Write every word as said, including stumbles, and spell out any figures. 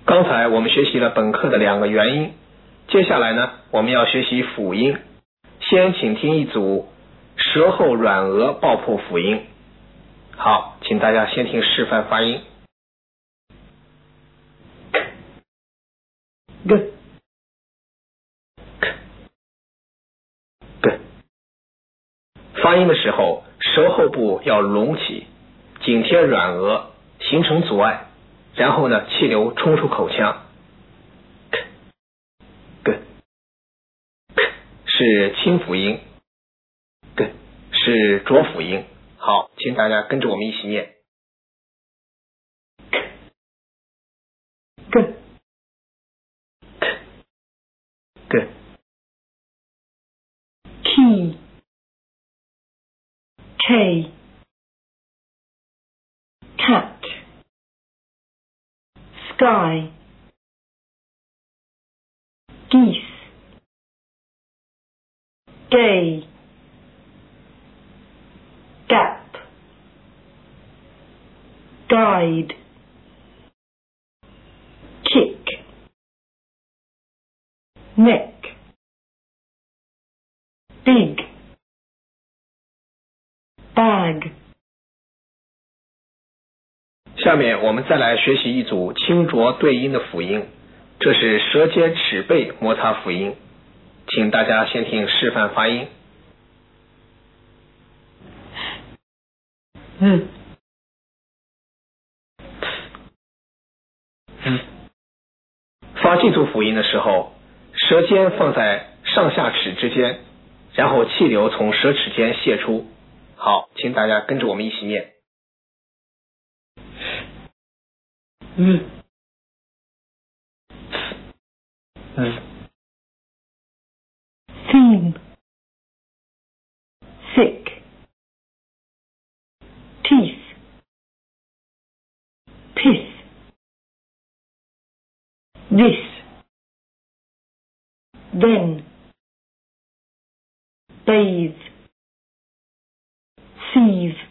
刚才我们学习了本课的两个元音，接下来呢，我们要学习辅音。先请听一组舌后软腭爆破辅音。好，请大家先听示范发音。g k g 发音的时候，舌后部要隆起，紧贴软腭，形成阻碍，然后呢，气流冲出口腔。k g k 是清辅音， g 是浊辅音。好，请大家跟着我们一起念。g k g key K cat sky geese gay gap guide kick neck big bag。 下面我们再来学习一组清浊对音的辅音，这是舌尖齿背摩擦辅音，请大家先听示范发音。 嗯嗯，发这组辅音的时候，舌尖放在上下齿之间，然后气流从舌齿间泄出。好，请大家跟着我们一起念。 嗯嗯 theme thick teeth piss this then bathe sieve